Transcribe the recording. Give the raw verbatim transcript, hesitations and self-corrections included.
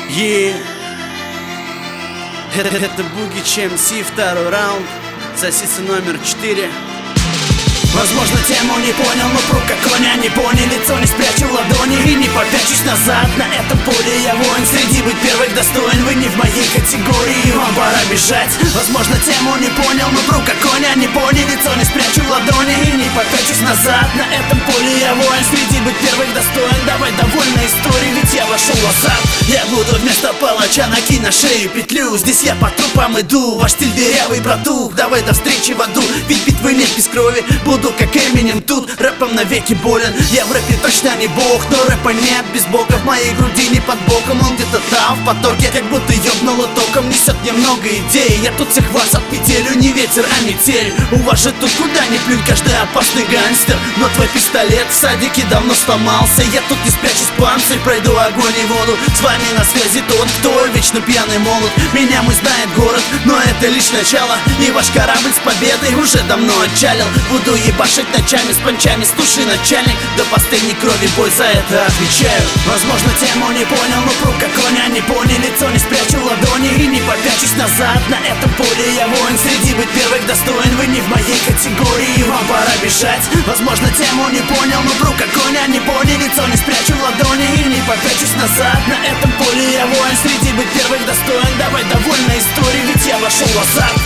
Yeah. Это, это Буги Чем Си, второй раунд, сосица номер четыре. Возможно, тему не понял, но пруд как коня не понял. Лицо не спрячу в ладони и не попячусь назад. На этом поле я воин, среди быть первых достоин. Вы не в моей категории, вам пора бежать. Возможно, тему не понял, но пруд как коня не понял. Лицо не спрячу в ладони и не попячусь назад. На этом поле я воин, среди быть первых достоин. Давай довольно истории, ведь я вошел в азарт. Я буду вместо палача накинь на шею петлю. Здесь я по трупам иду, ваш стиль дырявый братух. Давай до встречи в аду, ведь битвы нет без крови. Буду как Эминем тут, рэпом навеки болен. Я в рэпе точно не бог, но рэпа нет без бога. В моей груди не под боком, он где-то там в потоке. Как будто ёбнуло током, несет немного идей. Я тут всех вас от метелью, не ветер, а метель. У вас же тут куда ни плюнь, каждый опасный гангстер. Но твой пистолет в садике давно сломался. Я тут не спрячусь панцирь, пройду огонь и воду. С вами на связи тот, кто вечно пьяный молод. Меня мы знает город, но это лишь начало. И ваш корабль с победой уже давно отчалил. Буду ебашить ночами с панчами, стуши начальник. До последней крови бой, за это отвечаю. Возможно, тему не понял, но пруд как коня не понял. Лицо не спрячу в ладони и не попячусь назад. На этом поле я воин, среди быть первых достоин. Вы не в моей категории, вам пора бежать. Возможно, тему не понял, но пруд как коня не понял. Лицо не спрячу в ладони и не попячусь назад. На этом поле я воин, среди быть первых достоин. Давай довольно истории, ведь я вошел в азарт.